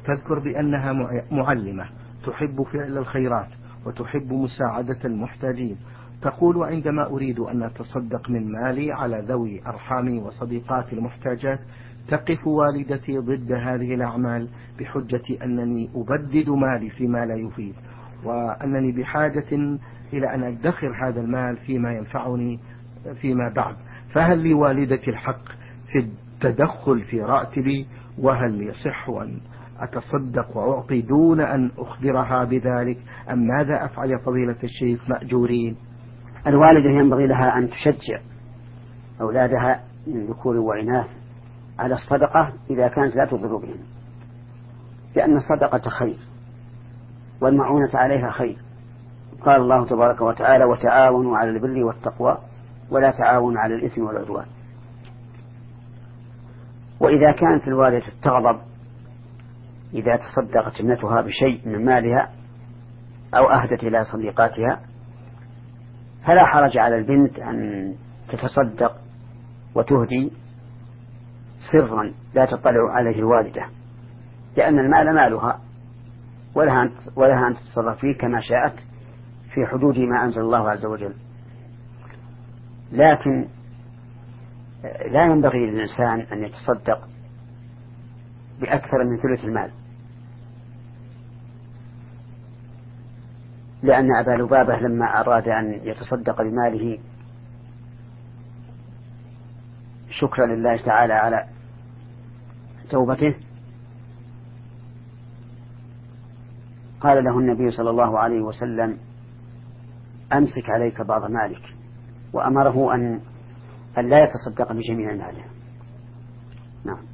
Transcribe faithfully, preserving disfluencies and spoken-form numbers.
تذكر بأنها معلمة تحب فعل الخيرات وتحب مساعدة المحتاجين. تقول: عندما أريد أن أتصدق من مالي على ذوي أرحامي وصديقاتي المحتاجات تقف والدتي ضد هذه الأعمال بحجة أنني أبدد مالي فيما لا يفيد، وأنني بحاجة إلى أن أدخر هذا المال فيما ينفعني فيما بعد. فهل لوالدتي الحق في التدخل في راتبي؟ وهل يصح أن أتصدق وأعطي دون أن أخبرها بذلك، أم ماذا أفعل يا فضيلة الشيخ مأجورين؟ الوالدة ينبغي لها أن تشجع أولادها من ذكور وإناث على الصدقة إذا كانت لا تضر بهم، لأن الصدقة خير والمعونة عليها خير. قال الله تبارك وتعالى: وتعاونوا على البر والتقوى ولا تعاونوا على الإثم والعدوان. وإذا كانت الوالدة تغضب إذا تصدقت ابنتها بشيء من مالها أو أهدت إلى صديقاتها، فلا حرج على البنت أن تتصدق وتهدي سرا لا تطلع عليه الوالدة، لأن المال مالها ولها أن تتصرف فيه كما شاءت في حدود ما أنزل الله عز وجل. لكن لا ينبغي للإنسان أن يتصدق بأكثر من ثلث المال، لأن أبا لبابة لما أراد أن يتصدق بماله شكرا لله تعالى على توبته قال له النبي صلى الله عليه وسلم: أمسك عليك بعض مالك، وأمره أن لا يتصدق بجميع ماله. نعم.